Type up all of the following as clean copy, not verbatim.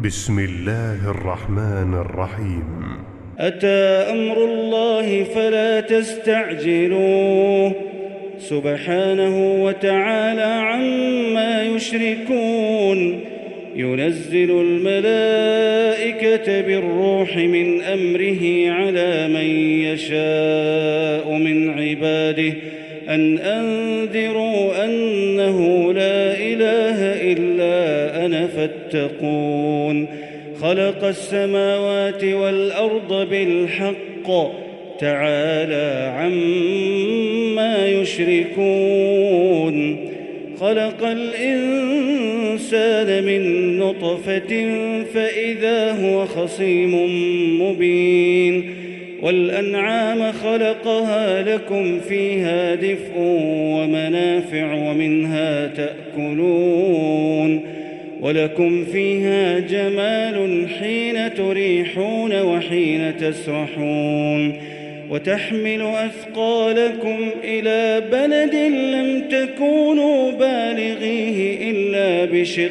بسم الله الرحمن الرحيم. أتى أمر الله فلا تستعجلوه سبحانه وتعالى عما يشركون. ينزل الملائكة بالروح من أمره على من يشاء من عباده أن أنذروا أنه لا إله إلا أنا فاتقون. خلق السماوات والأرض بالحق تعالى عما يشركون. خلق الإنسان من نطفة فإذا هو خصيم مبين. والأنعام خلقها لكم فيها دفء ومنافع ومنها تأكلون ولكم فيها جمال حين تريحون وحين تسرحون. وتحمل أثقالكم إلى بلد لم تكونوا بالغيه إلا بشق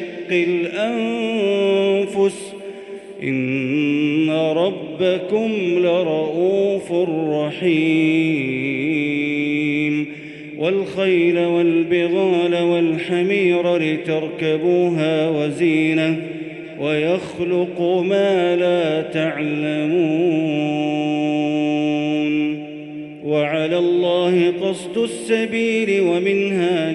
الأنفس إن ربكم لرؤوف رحيم. والخيل والبغال والحمير لتركبوها وزينة ويخلق ما لا تعلمون. وعلى الله قصد السبيل ومنها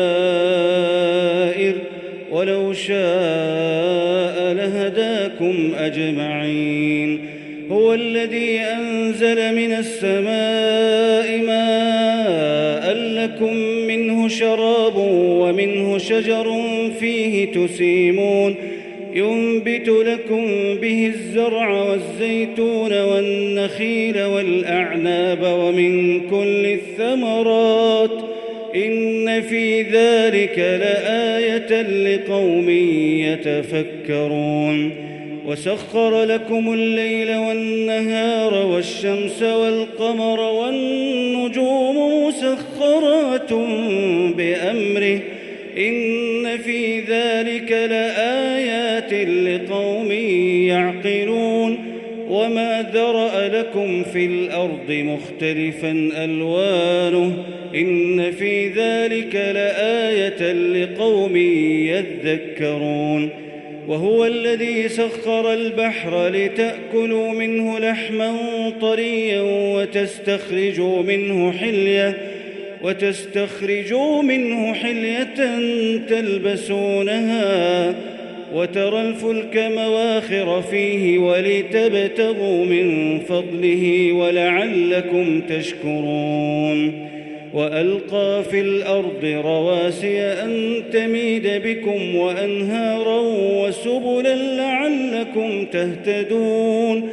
جائر ولو شاء لهداكم أجمعين. هو الذي أنزل من السماء ماء لكم منه شراب ومنه شجر فيه تسيمون. ينبت لكم به الزرع والزيتون والنخيل والأعناب ومن كل الثمرات إن في ذلك لآية لقوم يتفكرون. وسخر لكم الليل والنهار والشمس والقمر والنجوم مسخرات بأمره إن في ذلك لآيات لقوم يعقلون. وما ذرأ لكم في الأرض مختلفا ألوانه إن في ذلك لآية لقوم يذكرون. وهو الذي سخر البحر لتأكلوا منه لحما طريا وتستخرجوا منه حلية تلبسونها وترى الفلك مواخر فيه ولتبتغوا من فضله ولعلكم تشكرون. وألقى في الأرض رواسي أن تميد بكم وأنهارا وسبلا لعلكم تهتدون.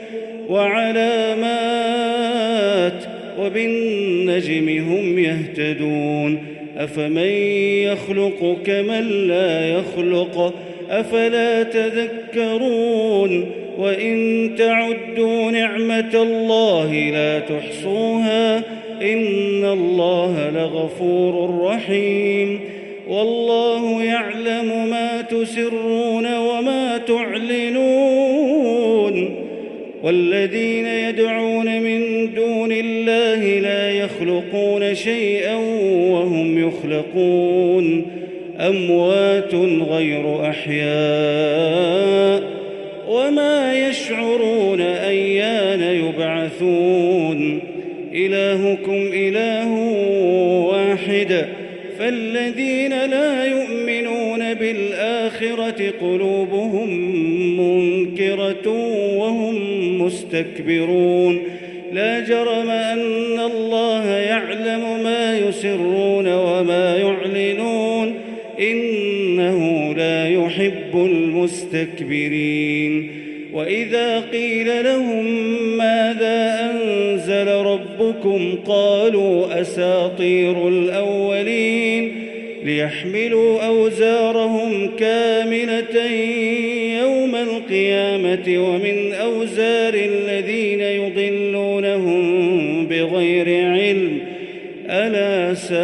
وعلامات وبالنجم هم يهتدون. أفمن يخلق كمن لا يخلق أفلا تذكرون. وإن تعدوا نعمة الله لا تحصوها إن الله لغفور رحيم. والله يعلم ما تسرون وما تعلنون. والذين يدعون من دون الله لا يخلقون شيئا وهم يخلقون أموات غير أحياء وما يشعرون أيان يبعثون. إلهكم إله واحد فالذين لا يؤمنون بالآخرة قلوبهم منكرة وهم مستكبرون. لا جرم أن الله يعلم ما يسرون وما يعلنون إنه لا يحب المستكبرين. وإذا قيل لهم ماذا أنزل ربكم قالوا أساطير الأولين ليحملوا أوزارهم كاملة يوم القيامة ومن أوزار الذين يضلونهم بغير علم ألا ساء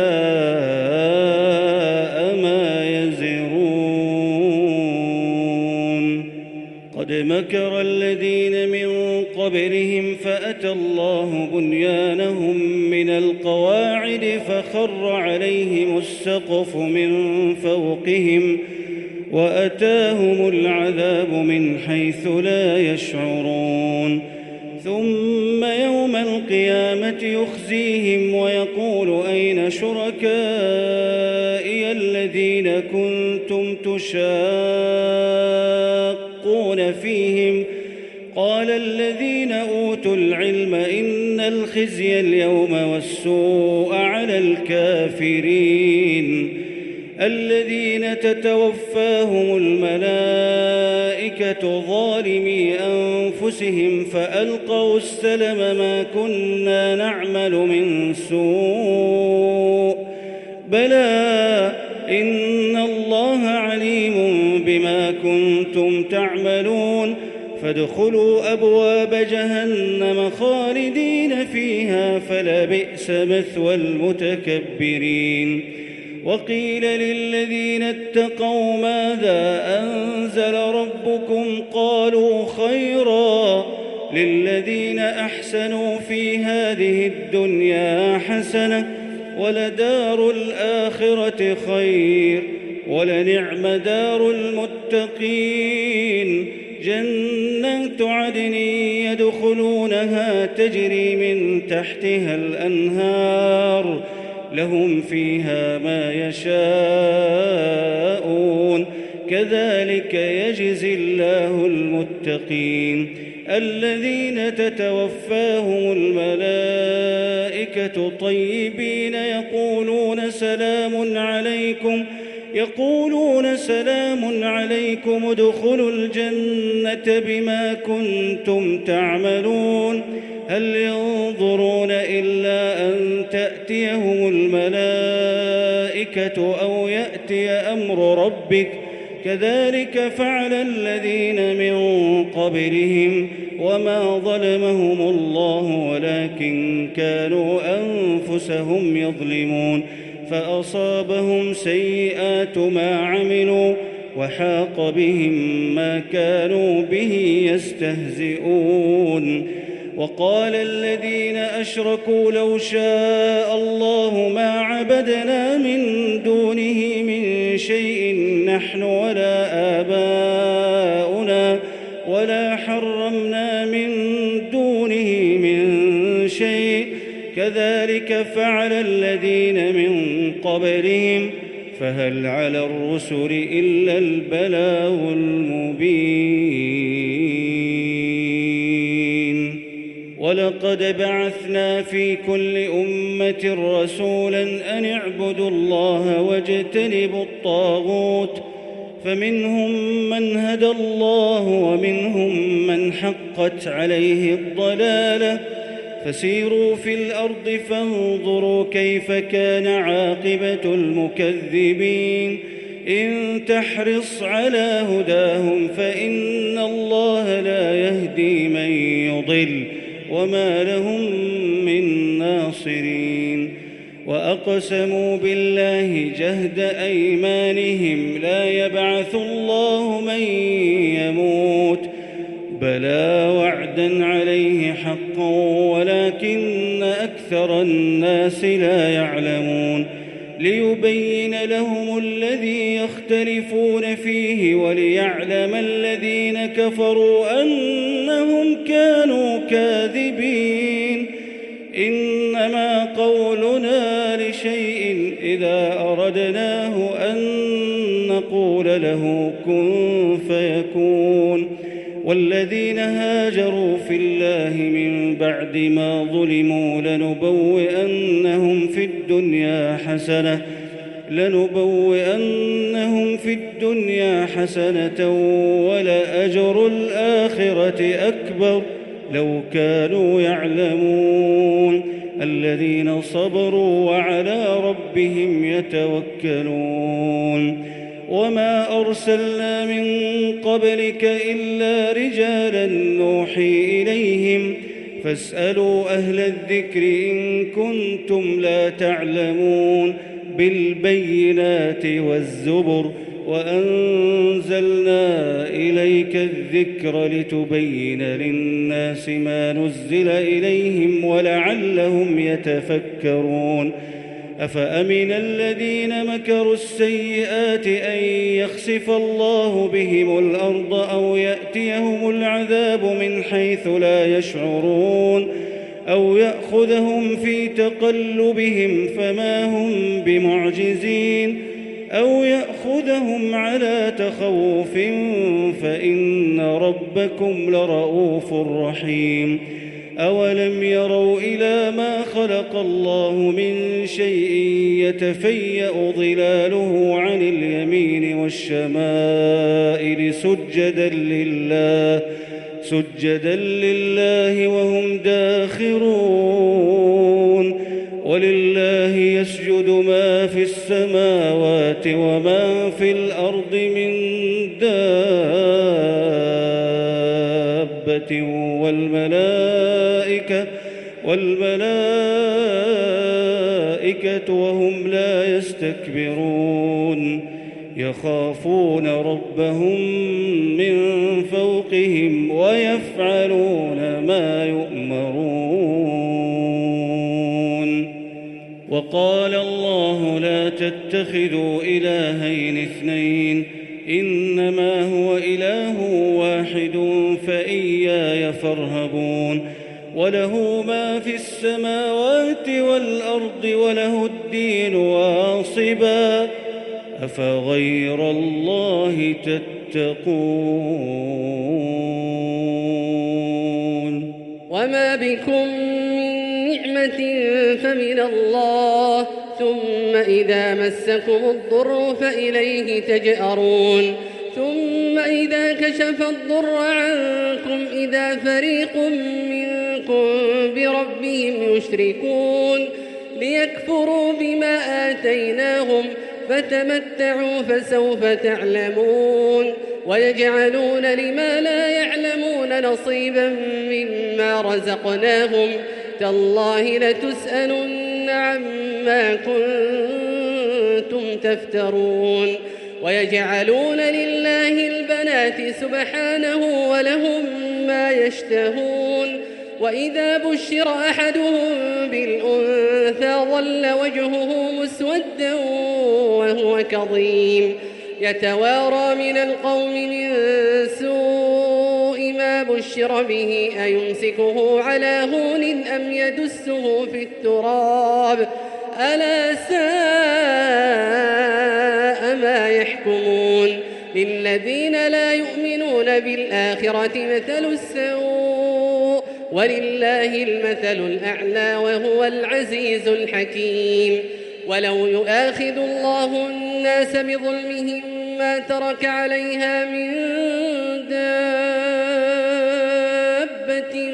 ما يزرون. قد مكر الذين من قبلهم فأتى الله بنيانهم من القواعد فخر عليهم السقف من فوقهم وأتاهم العذاب من حيث لا يشعرون ثم يوم القيامة يخزيهم ويقول أين شركائي الذين كنتم تشاقون فيهم قال الذين أوتوا العلم إن الخزي اليوم والسوء على الكافرين الذين تتوفاهم الملائكة ظالمي أنفسهم فألقوا السلم ما كنا نعمل من سوء بلى إن الله عليم بما كنتم تعملون فادخلوا أبواب جهنم خالدين فيها فلبئس مثوى المتكبرين وقيل للذين اتقوا ماذا أنزل ربكم قالوا خيرا للذين أحسنوا في هذه الدنيا حسنة ولدار الآخرة خير ولنعم دار المتقين جنات عدن يدخلونها تجري من تحتها الأنهار لهم فيها ما يشاءون كذلك يجزي الله المتقين الذين تتوفاهم الملائكة طيبين يقولون سلام عليكم ادخلوا الجنة بما كنتم تعملون هل ينظرون إلا أن تأتيهم الملائكة أو يأتي أمر ربك كذلك فعل الذين من قبلهم وما ظلمهم الله ولكن كانوا أنفسهم يظلمون فأصابهم سيئات ما عملوا وحاق بهم ما كانوا به يستهزئون وقال الذين أشركوا لو شاء الله ما عبدنا من دونه من شيء نحن ولا آباؤنا ولا حرمنا من دونه من شيء كذلك فعل الذين من قبلهم فهل على الرسل إلا البلاغ المبين ولقد بعثنا في كل أمة رسولا أن اعبدوا الله واجتنبوا الطاغوت فمنهم من هدى الله ومنهم من حقت عليه الضلالة فسيروا في الأرض فانظروا كيف كان عاقبة المكذبين إن تحرص على هداهم فإن الله لا يهدي من يضل وما لهم من ناصرين وأقسموا بالله جهد أيمانهم لا يبعث الله من يموت بلى وعدا عليه حقا ولكن أكثر الناس لا يعلمون ليبين لهم الذي يختلفون فيه وليعلم الذين كفروا أنهم كانوا كاذبين إنما قولنا لشيء إذا أردناه أن نقول له كن فيكون والذين هاجروا في الله من بعد ما ظلموا لنبوئنهم في الدنيا حسنة ولأجر الآخرة أكبر لو كانوا يعلمون الذين صبروا وعلى ربهم يتوكلون وما أرسلنا من قبلك إلا رجالا نوحي إليهم فاسألوا أهل الذكر إن كنتم لا تعلمون بالبينات والزبر وأنزلنا إليك الذكر لتبين للناس ما نزل إليهم ولعلهم يتفكرون أفأمن الذين مكروا السيئات أن يخسف الله بهم الأرض أو يأتيهم العذاب من حيث لا يشعرون أو يأخذهم في تقلبهم فما هم بمعجزين أو يأخذهم على تخوف فإن ربكم لرؤوف رحيم أولم يروا إلى ما خلق الله من شيء يتفيأ ظلاله عن اليمين والشمائل سجدا لله وهم داخرون ولله يسجد ما في السماوات وما في الأرض من دابة والملائكة وهم لا يستكبرون يخافون ربهم من فوقهم ويفعلون ما يؤمرون وقال الله لا تتخذوا إلهين اثنين إنما هو إله واحد فإياي فارهبون وله ما في السماوات والأرض وله الدين واصبا أفغير الله تتقون وما بكم من نعمة فمن الله ثم إذا مسكم الضر فإليه تجأرون ثم إذا كشف الضر عنكم إذا فريق منكم بربهم يشركون ليكفروا بما آتيناهم فتمتعوا فسوف تعلمون ويجعلون لما لا يعلمون نصيبا مما رزقناهم تالله لتسألن عما كنتم تفترون ويجعلون لله البنات سبحانه ولهم ما يشتهون وإذا بشر أحدهم بالأنثى ظل وجهه مسودا وهو كظيم يتوارى من القوم من سوء ما بشر به أيمسكه على هون أم يدسه في التراب ألا ساء ما يحكمون للذين لا يؤمنون بالآخرة مثل السوء ولله المثل الأعلى وهو العزيز الحكيم ولو يؤاخذ الله الناس بظلمهم ما ترك عليها من دابة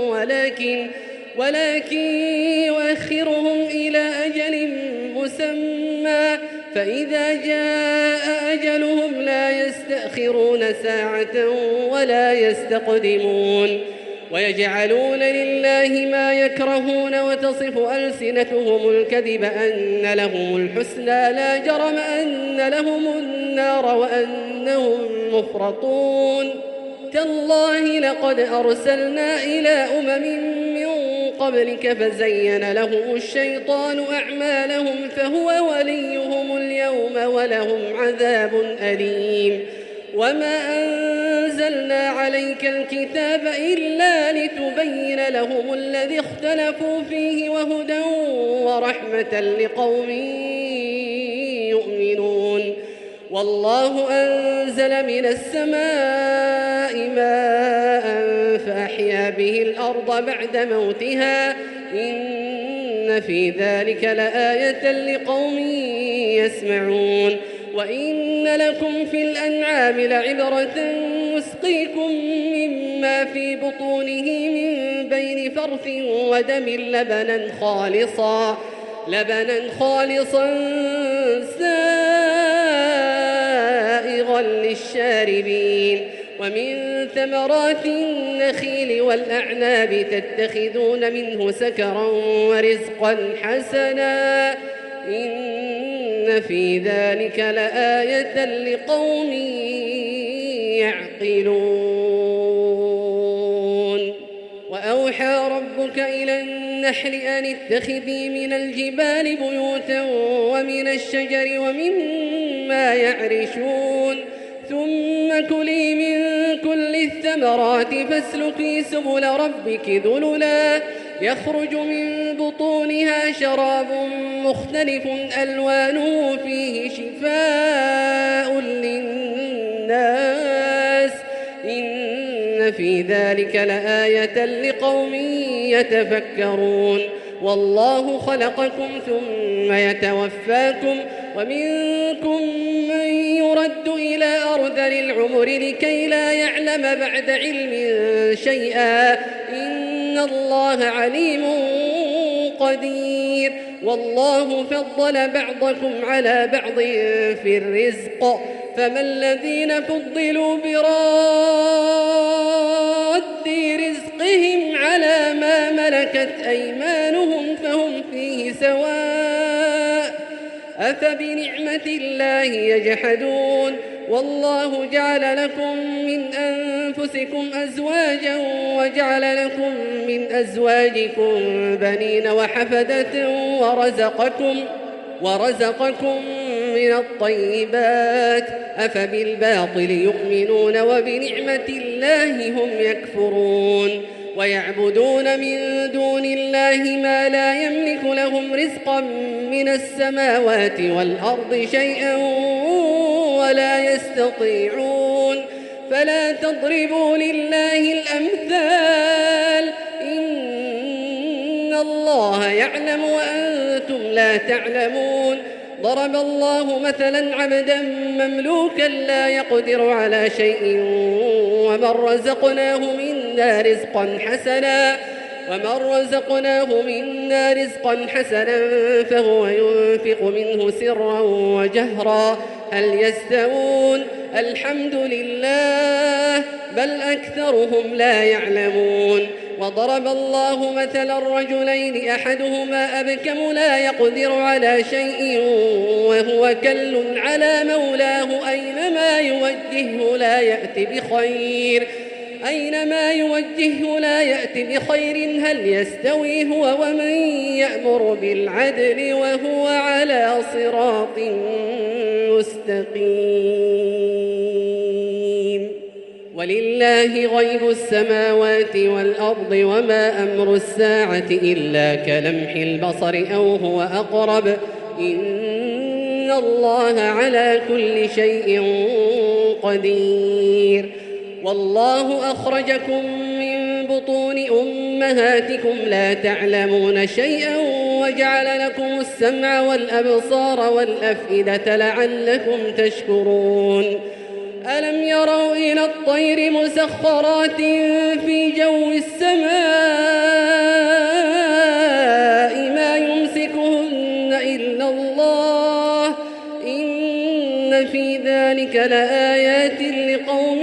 ولكن يؤخرهم إلى أجل مسمى فإذا جاء أجلهم لا يستأخرون ساعة ولا يستقدمون ويجعلون لله ما يكرهون وتصف ألسنتهم الكذب أن لهم الحسنى لا جرم أن لهم النار وأنهم مفرطون تالله لقد أرسلنا إلى أمم من قبلك فزين لهم الشيطان أعمالهم فهو وليهم اليوم ولهم عذاب أليم وما أنزلنا عليك الكتاب إلا لتبين لهم الذي اختلفوا فيه وهدى ورحمة لقوم يؤمنون والله أنزل من السماء ماء فأحيا به الأرض بعد موتها إن في ذلك لآية لقوم يسمعون وإن لكم في الأنعام لعبرة نسقيكم مما في بطونه من بين فرث ودم لبنا خالصا سائغا للشاربين ومن ثمرات النخيل والأعناب تتخذون منه سكرا ورزقا حسنا إن في ذلك لآية لقوم يعقلون وأوحى ربك إلى النحل أن اتخذي من الجبال بيوتا ومن الشجر ومما يعرشون ثم كلي من كل الثمرات فاسلكي سبل ربك ذللا يخرج من بطونها شراب مختلف ألوانه فيه شفاء للناس إن في ذلك لآية لقوم يتفكرون والله خلقكم ثم يتوفاكم ومنكم من يرد إلى أرذل العمر لكي لا يعلم بعد علم شيئا إن الله عليم قدير والله فضل بعضكم على بعض في الرزق فما الذين فضلوا براد رزقهم على ما ملكت أيمانهم فهم فيه سواء أفبنعمة الله يجحدون والله جعل لكم من أنفسكم أزواجا وجعل لكم من أزواجكم بنين وحفدة ورزقكم من الطيبات أفبالباطل يؤمنون وبنعمة الله هم يكفرون ويعبدون من دون الله ما لا يملك لهم رزقا من السماوات والأرض شيئا ولا يستطيعون فلا تضربوا لله الأمثال إن الله يعلم وأنتم لا تعلمون ضرب الله مثلا عبدا مملوكا لا يقدر على شيء ومن رزقناه منا رزقا حسنا فهو ينفق منه سرا وجهرا هل يستوون الحمد لله بل أكثرهم لا يعلمون وضرب الله مثلا رجلين أحدهما أبكم لا يقدر على شيء وهو كل على مولاه أينما يوجهه لا يأت بخير هل يستوي هو ومن يأمر بالعدل وهو على صراط مستقيم ولله غيب السماوات والأرض وما أمر الساعة إلا كلمح البصر أو هو أقرب إن الله على كل شيء قدير والله أخرجكم من بطون أمهاتكم لا تعلمون شيئا وجعل لكم السمع والأبصار والأفئدة لعلكم تشكرون ألم يروا إلى الطير مسخرات في جو السماء ما يمسكهن إلا الله إن في ذلك لآيات لقوم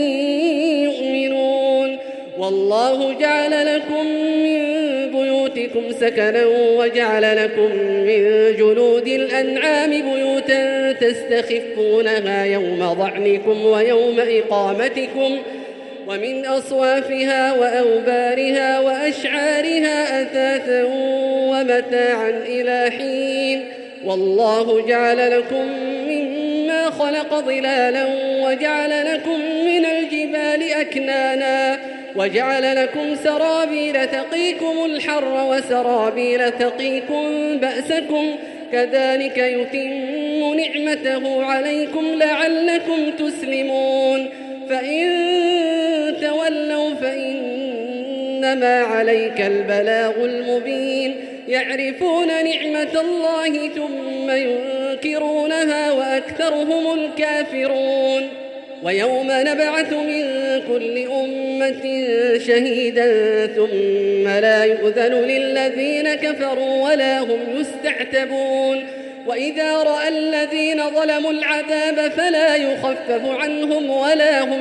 يؤمنون والله جعل لكم من بيوتكم سكنا وجعل لكم من جلود الأنعام بيوتا تستخفونها يوم ضعنكم ويوم إقامتكم ومن أصوافها وأوبارها وأشعارها أثاثا ومتاعا إلى حين والله جعل لكم مما خلق ظلالا وجعل لكم من الجبال أكنانا وجعل لكم سرابيل تقيكم الحر وسرابيل تقيكم بأسكم كذلك يتم نعمته عليكم لعلكم تسلمون فإن تولوا فإنما عليك البلاغ المبين يعرفون نعمة الله ثم ينكرونها وأكثرهم الكافرون ويوم نبعث من كل أمة شهيدا ثم لا يؤذن للذين كفروا ولا هم يستعتبون وإذا رأى الذين ظلموا العذاب فلا يخفف عنهم ولا هم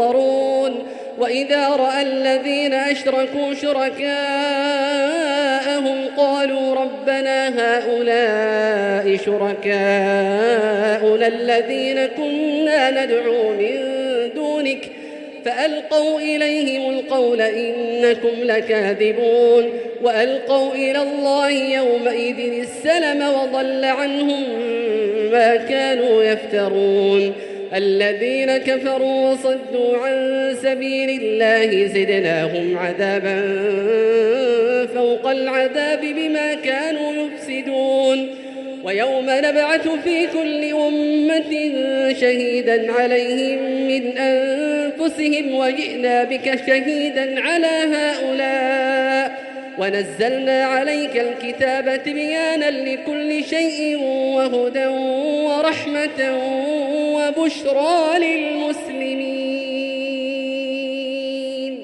ينظرون وإذا رأى الذين أشركوا شركاءهم جاءهم قالوا ربنا هؤلاء شركاؤنا الذين كنا ندعو من دونك فألقوا إليهم القول إنكم لكاذبون وألقوا إلى الله يومئذ السلم وضل عنهم ما كانوا يفترون الذين كفروا وصدوا عن سبيل الله زدناهم عذابا فوق العذاب بما كانوا يفسدون ويوم نبعث في كل أمة شهيدا عليهم من أنفسهم وجئنا بك شهيدا على هؤلاء ونزلنا عليك الكتاب تبيانا لكل شيء وهدى ورحمة وبشرى للمسلمين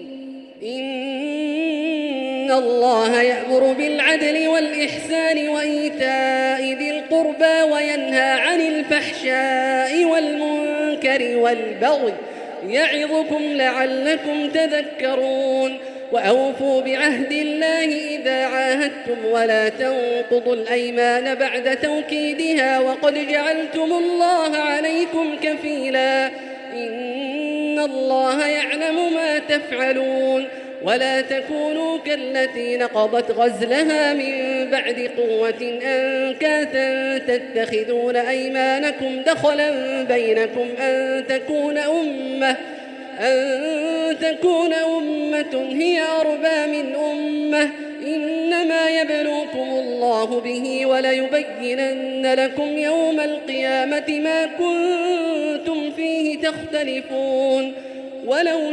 إن الله يأمر بالعدل والإحسان وإيتاء ذي القربى وينهى عن الفحشاء والمنكر والبغي يعظكم لعلكم تذكرون وأوفوا بعهد الله إذا عاهدتم ولا تنقضوا الأيمان بعد توكيدها وقد جعلتم الله عليكم كفيلا إن الله يعلم ما تفعلون ولا تكونوا كالتي نقضت غزلها من بعد قوة أنكاثا تتخذون أيمانكم دخلا بينكم أن تكون أمة هي أربى من أمة إنما يبلوكم الله به وليبينن لكم يوم القيامة ما كنتم فيه تختلفون ولو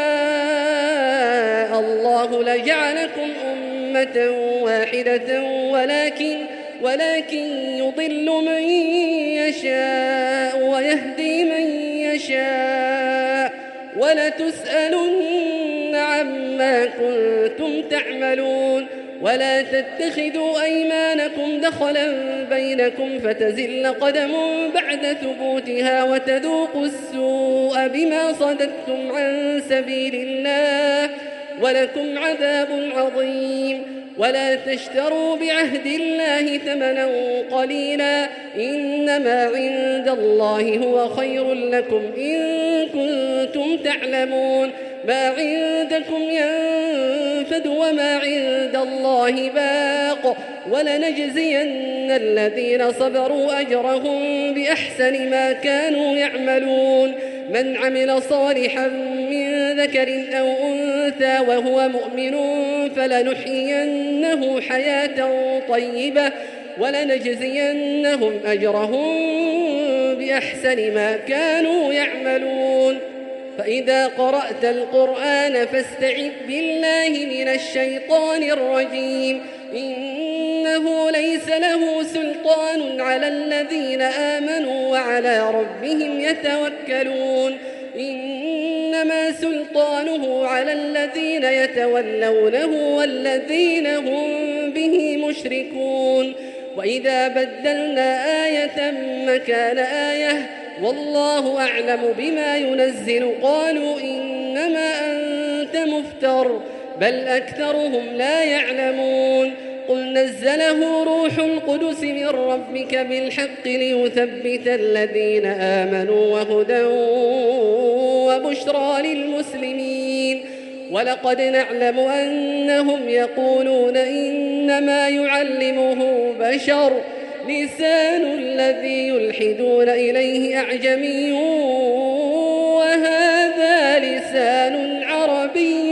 شاء الله لجعلكم أمة واحدة ولكن يضل من يشاء ويهدي من يشاء ولتسألن عما كنتم تعملون ولا تتخذوا أيمانكم دخلا بينكم فتزل قدم بعد ثبوتها وتذوقوا السوء بما صددتم عن سبيل الله ولكم عذاب عظيم ولا تشتروا بعهد الله ثمنا قليلا إنما عند الله هو خير لكم إن كنتم تعلمون ما عندكم ينفد وما عند الله باق ولنجزين الذين صبروا أجرهم بأحسن ما كانوا يعملون من عمل صالحا من ذكر أو أنثى وهو مؤمن فلنحيينه حياة طيبة ولنجزينهم أجرهم بأحسن ما كانوا يعملون فإذا قرأت القرآن فاستعذ بالله من الشيطان الرجيم إنه ليس له سلطان على الذين آمنوا وعلى ربهم يتوكلون إنما سلطانه على الذين يتولونه والذين هم به مشركون وإذا بدلنا آية مكان آية والله أعلم بما ينزل قالوا إنما أنت مفتر بل أكثرهم لا يعلمون قل نزله روح القدس من ربك بالحق ليثبت الذين آمنوا وهدى وبشرى للمسلمين ولقد نعلم أنهم يقولون إنما يعلمه بشر لسان الذي يلحدون إليه أعجمي وهذا لسان عربي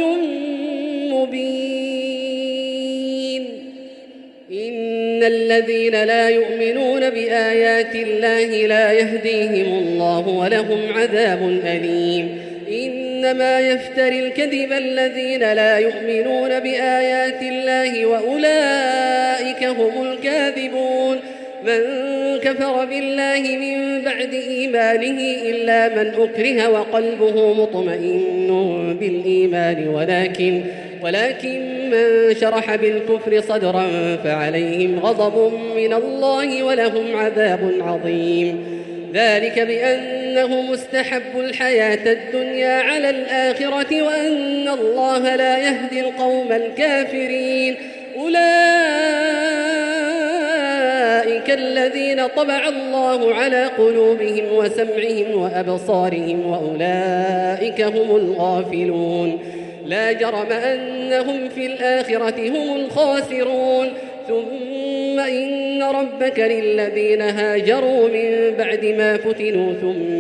مبين إن الذين لا يؤمنون بآيات الله لا يهديهم الله ولهم عذاب أليم إنما يفتري الكذب الذين لا يؤمنون بآيات الله وأولئك هم الكاذبون من كفر بالله من بعد إيمانه إلا من أكره وقلبه مطمئن بالإيمان ولكن من شرح بالكفر صدرا فعليهم غضب من الله ولهم عذاب عظيم ذلك بأنه مستحب الحياة الدنيا على الآخرة وأن الله لا يهدي القوم الكافرين أولئك الذين طبع الله على قلوبهم وسمعهم وأبصارهم وأولئك هم الغافلون لا جرم أنهم في الآخرة هم الخاسرون ثم إن ربك للذين هاجروا من بعد ما فتنوا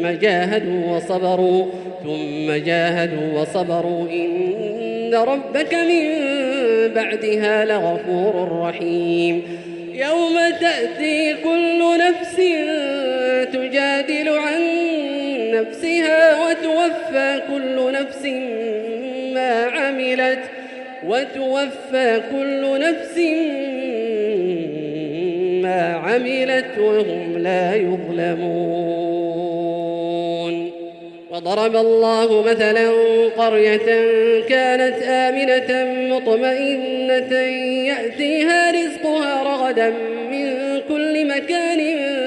ثم جاهدوا وصبروا إن ربك من بعدها لغفور رحيم يوم تأتي كل نفس تجادل عن نفسها وتوفى كل نفس ما عملت وهم لا يظلمون وضرب الله مثلا قرية كانت آمنة مطمئنة يأتيها رزقها رغدا من كل مكان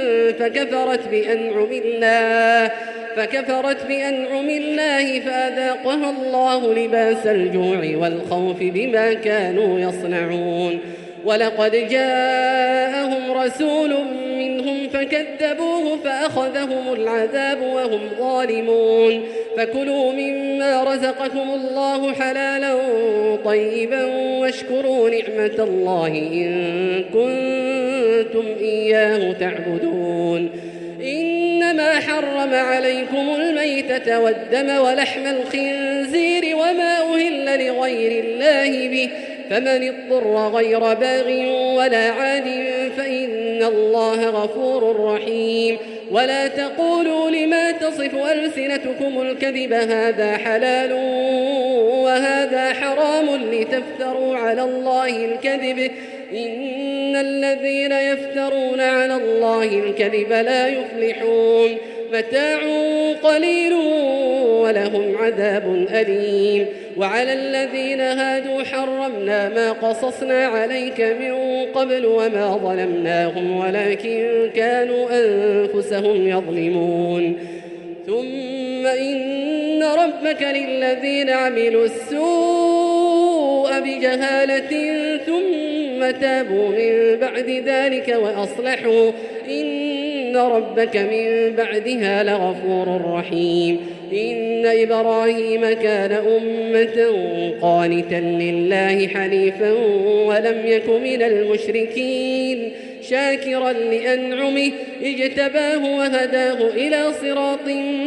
فكفرت بأنعم الله فأذاقها الله لباس الجوع والخوف بما كانوا يصنعون ولقد جاءهم رسول منهم فكذبوه فأخذهم العذاب وهم ظالمون فكلوا مما رزقكم الله حلالا طيبا واشكروا نعمة الله إن كنتم إياه تعبدون إنما حرم عليكم الميتة والدم ولحم الخنزير وما أهل لغير الله به فمن اضطر غير باغ ولا عاد فإن الله غفور رحيم ولا تقولوا لما تصف ألسنتكم الكذب هذا حلال وهذا حرام لتفتروا على الله الكذب إن الذين يفترون على الله الكذب لا يفلحون متاع قليل ولهم عذاب أليم وعلى الذين هادوا حرمنا ما قصصنا عليك من قبل وما ظلمناهم ولكن كانوا أنفسهم يظلمون ثم إن ربك للذين عملوا السوء بجهالة ثم تابوا من بعد ذلك وأصلحوا إن ربك من بعدها لغفور رحيم إن إبراهيم كان أمة قانتا لله حنيفا ولم يك من المشركين شاكرا لأنعمه اجتباه وهداه إلى صراط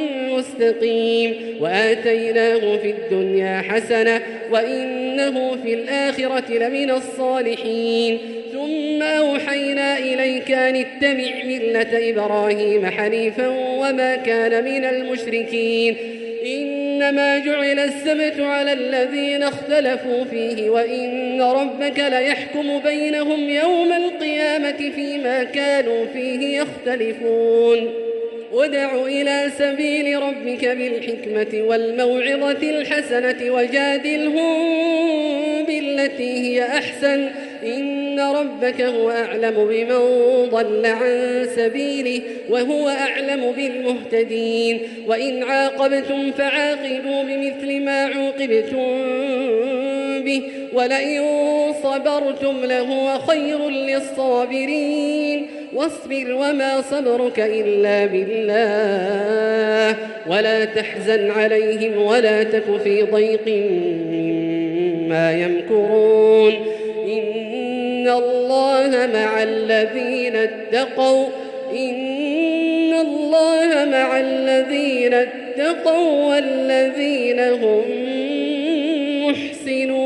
مستقيم وآتيناه في الدنيا حسنة وإنه في الآخرة لمن الصالحين ثم أوحينا إليك أن اتبع ملة إبراهيم حنيفا وما كان من المشركين إنما جعل السبت على الذين اختلفوا فيه وإن ربك ليحكم بينهم يوم القيامة فيما كانوا فيه يختلفون ادع إلى سبيل ربك بالحكمة والموعظة الحسنة وجادلهم بالتي هي أحسن إن ربك هو أعلم بمن ضل عن سبيله وهو أعلم بالمهتدين وإن عاقبتم فعاقبوا بمثل ما عوقبتم به ولئن صبرتم لهو خير للصابرين واصبر وما صبرك إلا بالله ولا تحزن عليهم ولا تك في ضيق مما يمكرون إن الله مع الذين اتقوا والذين هم محسنون